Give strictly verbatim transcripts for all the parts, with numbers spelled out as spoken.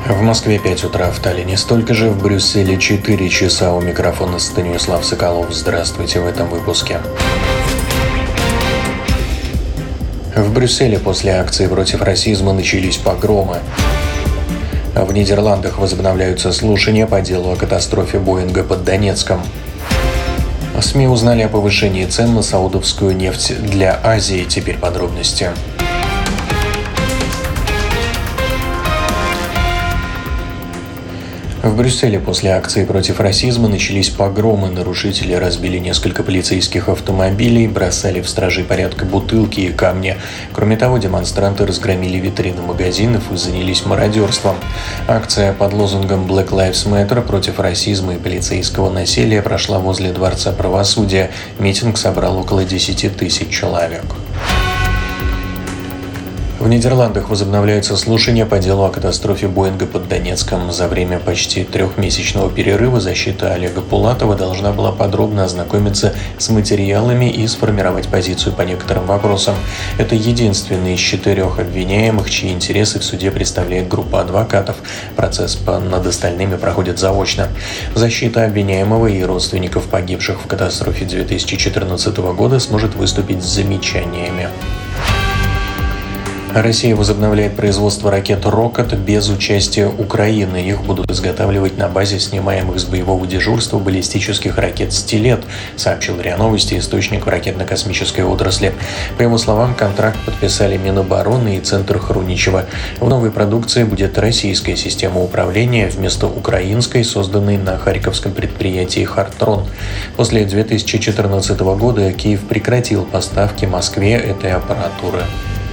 В Москве пять утра, в Таллине столько же, в Брюсселе четыре часа. У микрофона Станислав Соколов. Здравствуйте в этом выпуске. В Брюсселе после акции против расизма начались погромы. В Нидерландах возобновляются слушания по делу о катастрофе Боинга под Донецком. СМИ узнали о повышении цен на саудовскую нефть для Азии. Теперь подробности. В Брюсселе после акции против расизма начались погромы. Нарушители разбили несколько полицейских автомобилей, бросали в стражей порядка бутылки и камни. Кроме того, демонстранты разгромили витрины магазинов и занялись мародерством. Акция под лозунгом «Black Lives Matter» против расизма и полицейского насилия прошла возле Дворца правосудия. Митинг собрал около десяти тысяч человек. В Нидерландах возобновляются слушания по делу о катастрофе Боинга под Донецком. За время почти трехмесячного перерыва защита Олега Пулатова должна была подробно ознакомиться с материалами и сформировать позицию по некоторым вопросам. Это единственный из четырех обвиняемых, чьи интересы в суде представляет группа адвокатов. Процесс над остальными проходит заочно. Защита обвиняемого и родственников погибших в катастрофе две тысячи четырнадцатого года сможет выступить с замечаниями. Россия возобновляет производство ракет «Рокот» без участия Украины. Их будут изготавливать на базе снимаемых с боевого дежурства баллистических ракет «Стилет», сообщил РИА Новости источник в ракетно-космической отрасли. По его словам, контракт подписали Минобороны и Центр Хруничева. В новой продукции будет российская система управления вместо украинской, созданной на харьковском предприятии «Хартрон». После две тысячи четырнадцатого года Киев прекратил поставки Москве этой аппаратуры.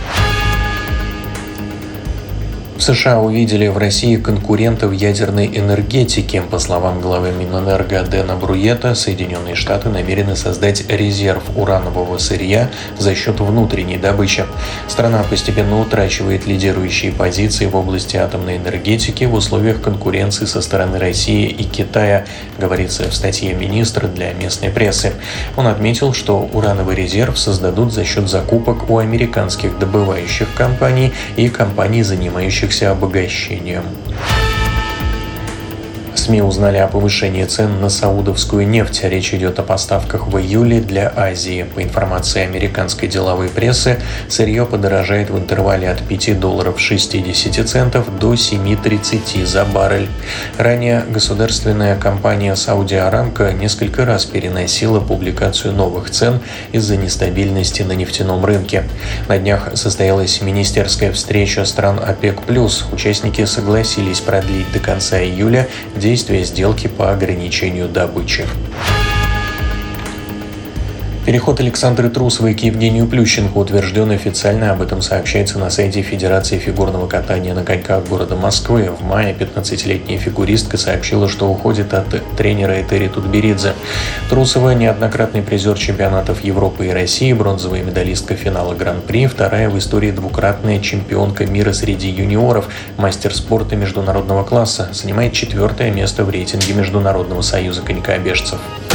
В США увидели в России конкурента в ядерной энергетике. По словам главы Минэнерго Дэна Бруета, Соединенные Штаты намерены создать резерв уранового сырья за счет внутренней добычи. Страна постепенно утрачивает лидирующие позиции в области атомной энергетики в условиях конкуренции со стороны России и Китая, говорится в статье министра для местной прессы. Он отметил, что урановый резерв создадут за счет закупок у американских добывающих компаний и компаний, занимающихся обогащением. СМИ узнали о повышении цен на саудовскую нефть. Речь идет о поставках в июле для Азии. По информации американской деловой прессы, сырье подорожает в интервале от пяти долларов шестидесяти центов до семи тридцати за баррель. Ранее государственная компания Saudi Aramco несколько раз переносила публикацию новых цен из-за нестабильности на нефтяном рынке. На днях состоялась министерская встреча стран ОПЕК+. Участники согласились продлить до конца июля действия сделки по ограничению добычи. Переход Александры Трусовой к Евгению Плющенко утвержден официально. Об этом сообщается на сайте Федерации фигурного катания на коньках города Москвы. В мае пятнадцатилетняя фигуристка сообщила, что уходит от тренера Этери Тутберидзе. Трусова – неоднократный призер чемпионатов Европы и России, бронзовая медалистка финала Гран-при, вторая в истории двукратная чемпионка мира среди юниоров, мастер спорта международного класса, занимает четвертое место в рейтинге Международного союза конькобежцев.